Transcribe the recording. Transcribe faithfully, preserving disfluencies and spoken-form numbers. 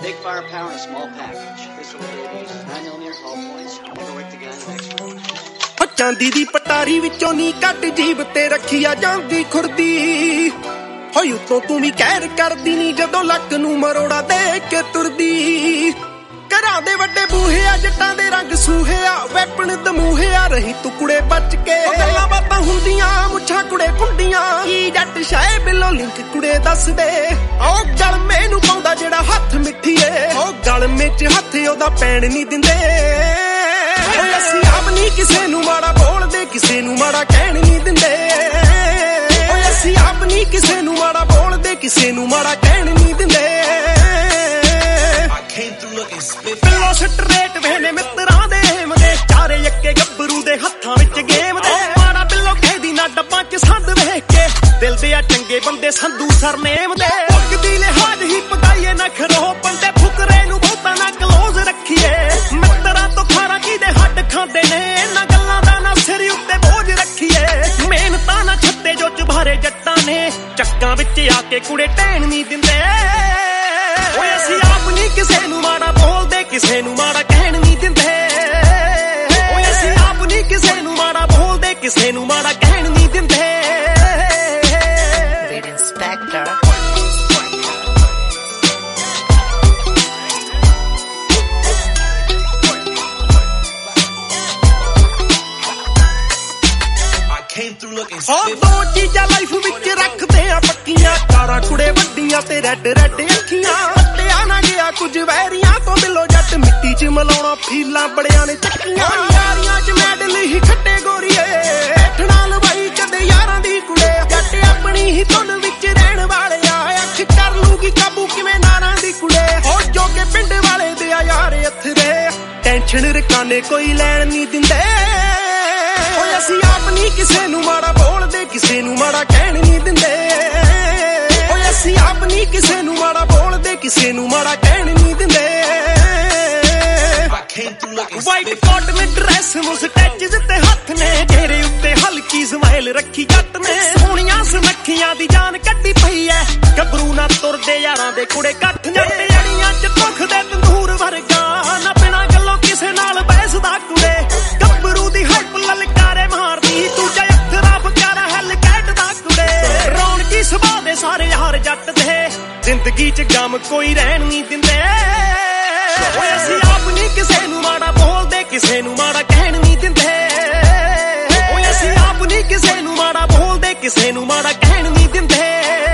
Big firepower and a small package. This will do these nine millimeter hull points. Never whip the gun in the next room. ਚਾਂਦੀ ਦੀ ਪਟਾਰੀ ਵਿੱਚੋਂ ਨੀ ਕੱਟ ਜੀਬ ਤੇ ਰੱਖੀ ਆ ਜਾਂਦੀ ਖੁਰਦੀ ਹੋਈ ਉਤੋਂ ਤੂੰ ਵੀ ਕਹਿਰ ਕਰਦੀ ਨੀ ਜਦੋਂ ਲੱਕ ਨੂੰ ਮਰੋੜਾ ਦੇ ਕੇ ਤੁਰਦੀ ਘਰਾਂ ਦੇ ਵੱਡੇ ਬੂਹੇ ਆ ਜੱਟਾਂ ਦੇ ਰੰਗ ਸੂਹੇ ਆ ਵੈਪਨ ਦਮੂਹੇ ਆ ਰਹੀ ਤੂੰ ਕੁੜੇ ਬਚ ਕੇ ਗੱਲਾਂ ਬਾਤਾਂ ਹੁੰਦੀਆਂ ਮੁੱਛਾਂ ਕੁੜੇ ਕੁੰਡੀਆਂ ਕੀ ਜੱਟ ਸ਼ਾਏ ਬਿੱਲੋ ਲਿੰਕ ਕੁੜੇ ਦੱਸ ਦੇ ਉਹ ਗਲ ਮੈਨੂੰ ਪਾਉਂਦਾ ਜਿਹੜਾ ਹੱਥ ਮਿੱਠੀਏ ਉਹ ਗਲ ਵਿੱਚ ਹੱਥ ਉਹਦਾ ਪੈਣ ਨਹੀਂ ਦਿੰਦੇ ਓਏ ਅਸੀਂ ਆਪ ਨਹੀਂ ਕਿਸੇ ਨੂੰ ਮਾੜਾ ਬੋਲਦੇ ਕਿਸੇ ਨੂੰ ਮਾੜਾ ਕਹਿਣ ਨਹੀਂ ਦਿੰਦੇ ਓਏ ਅਸੀਂ ਆਪ ਨਹੀਂ ਕਿਸੇ ਨੂੰ ਮਾੜਾ ਬੋਲਦੇ ਕਿਸੇ ਨੂੰ ਮਾੜਾ ਕਹਿਣ ਨਹੀਂ ਦਿੰਦੇ ਪਿੱਲੋ ਸਟਰੇਟ ਵੇਲੇ ਮਿੱਤਰਾਂ ਦੇ ਹਿਮਦੇ ਚਾਰੇ ਅੱਕੇ ਗੱਭਰੂ ਦੇ ਹੱਥਾਂ ਵਿੱਚ ਗੇਮ ਦੇ ਮਾੜਾ ਬਿੱਲੋ ਕਹਿਦੀ ਨਾ ਡੱਬਾਂ ਚ ਸੰਦ ਵੇਖ ਕੇ ਦਿਲ ਦੇ ਆ ਚੰਗੇ ਬੰਦੇ ਸੰਧੂ ਸਰਨੇਮ ਦੇ ਭੁੱਖਦੀ ਲਿਹਾਜ਼ ਹੀ ਪਕਾਈਏ ਨਾ ਖਰੋ ਬੰਦੇ ਫੁਕਰੇ ਨੂੰ ਬਹੁਤਾ ਨਾ ਕਲੋਜ਼ ਰੱਖੀਏ ਮਿੱਤਰਾਂ ਤੋਂ ਖਾਰਾ ਕਿਦੇ ਹੱਡ ਖਾਂਦੇ ਨੇ ਇਹਨਾਂ ਗੱਲਾਂ ਦਾ ਨਾ ਸਿਰ ਉੱਤੇ ਬੋਝ ਰੱਖੀਏ ਮਿਹਨਤਾਂ ਨਾ ਛੱਤੇ ਜੋ ਚੁਬਾਰੇ ਜੱਟਾਂ ਨੇ ਚੱਕਾਂ ਵਿੱਚ ਆ ਕੇ ਕੁੜੇ ਟਹਿਣ ਨਹੀਂ ਦਿੰਦੇ ਓਏ ਅਸੀਂ ਆਪ ਨਹੀਂ ਕਿਸੇ ਨੂੰ ਮਾੜਾ ਬੋਲਦੇ ਕਿਸੇ ਨੂੰ ਮਾੜਾ ਕਹਿਣ ਨਹੀਂ ਦਿੰਦੇ ਓਏ ਅਸੀਂ ਆਪ ਨਹੀਂ ਕਿਸੇ ਨੂੰ ਮਾੜਾ ਬੋਲਦੇ ਕਿਸੇ ਨੂੰ ਮਾੜਾ ਕਹਿਣ ਨਹੀਂ ਦਿੰਦੇ Inspector ਉਹ ਦੋ ਚੀਜ਼ਾਂ ਲਾਈਫ ਵਿੱਚ ਰੱਖਦੇ ਆ ਪੱਕੀਆਂ ਕਾਰਾਂ ਕੁੜੇ ਵੱਡੀਆਂ ਤੇ ਰੈਡ ਰੈਡ ਅੱਖੀਆਂ ਪੱਟਿਆ ਨਾ ਗਿਆ ਕੁਝ ਵੈਰੀਆਂ ਤੋਂ ਦਿਲੋਂ ਜੱਟ ਮਿੱਟੀ 'ਚ ਮਲਾਉਣਾ ਫੀਲਾਂ ਬੜਿਆਂ ਨੇ ਚੱਕੀਆਂ ਯਾਰੀਆਂ 'ਚ ਮੈਡਲ ਹੀ ਖੱਟੇ ਗੋਰੀਏ ਠਣਾ ਲਵਾਈ ਕਦੇ ਯਾਰਾਂ ਦੀ ਕੁੜੇ ਜੱਟ ਆਪਣੀ ਹੀ ਧੁਨ ਵਿੱਚ ਰਹਿਣ ਵਾਲਿਆ ਅੱਖ ਕਰ ਲੂਗੀ ਕਾਬੂ ਕਿਵੇਂ ਨਾਰਾਂ ਦੀ ਕੁੜੇ ਉਹ ਜੋਗੇ ਪਿੰਡ ਵਾਲੇ ਦੇ ਆ ਯਾਰ ਅਥਰੇ ਟੈਨਸ਼ਨ ਰਕਾਨੇ ਕੋਈ ਲੈਣ ਨਹੀਂ ਦਿੰਦੇ ਓਏ ਅਸੀਂ ਆਪ ਨਹੀਂ ਕਿਸੇ ਨੂੰ ਮਾੜਾ ਬੋਲਦੇ ਕਿਸੇ ਨੂੰ ਮਾੜਾ ਕਹਿਣ ਨਹੀਂ ਦਿੰਦੇ ਓਏ ਅਸੀਂ ਆਪ ਨਹੀਂ ਕਿਸੇ ਨੂੰ ਮਾੜਾ ਬੋਲਦੇ ਕਿਸੇ ਨੂੰ ਮਾੜਾ ਕਹਿਣ ਨਹੀਂ ਦਿੰਦੇ ਵਾਈਟ ਕਾਟਨ ਡਰੈਸ ਮੁਸਟੈਚਸ ਤੇ ਹੱਥ ਨੇ ਚਿਹਰੇ ਉੱਤੇ ਹਲਕੀ ਸਮਾਈਲ ਰੱਖੀ ਜੱਟ ਨੇ ਸੋਹਣੀਆਂ ਸੁਨੱਖੀਆਂ ਦੀ ਜਾਨ ਕੱਢੀ ਪਈ ਐ ਗੱਭਰੂ ਨਾ ਤੁਰਦੇ ਯਾਰਾਂ ਦੇ ਕੁੜੇ ਕੱਠ ਜੱਟ ਅੜੀਆਂ ਚ ਦੁੱਖ ਦੇ ਤੰਦੂਰ ਵਰਗਾ ਨਾ ਬਿਨਾਂ ਗੱਲੋਂ ਕਿਸੇ ਨਾਲ ਬੈਸਦਾ ਕੁੜੇ ਗੱਭਰੂ ਦੀ ਹੱਪ ਲਲਕਾਰੇ ਮਾਰਦੀ ਦੂਜਾ ਅੱਖਰਾ ਬਕਾਰਾ ਹੱਲ ਕੱਢਦਾ ਕੁੜੇ ਰੌਣਕੀ ਸੁਭਾਅ ਦੇ ਸਾਰੇ ਯਾਰ ਜੱਟ ਦੇ ਜ਼ਿੰਦਗੀ ਚ ਗਮ ਕੋਈ ਰਹਿਣ ਨਹੀਂ ਦਿੰਦੇ ਓਏ ਅਸੀਂ ਆਪ ਨਹੀਂ ਕਿਸੇ ਨੂੰ ਮਾੜਾ ਬੋਲਦੇ ਕਿਸੇ ਨੂੰ ਮਾੜਾ ਕਹਿਣ ਨਹੀਂ ਦਿੰਦੇ ਓਏ ਅਸੀਂ ਆਪ ਨਹੀਂ ਕਿਸੇ ਨੂੰ ਮਾੜਾ ਬੋਲਦੇ ਕਿਸੇ ਨੂੰ ਮਾੜਾ ਕਹਿਣ ਨਹੀਂ ਦਿੰਦੇ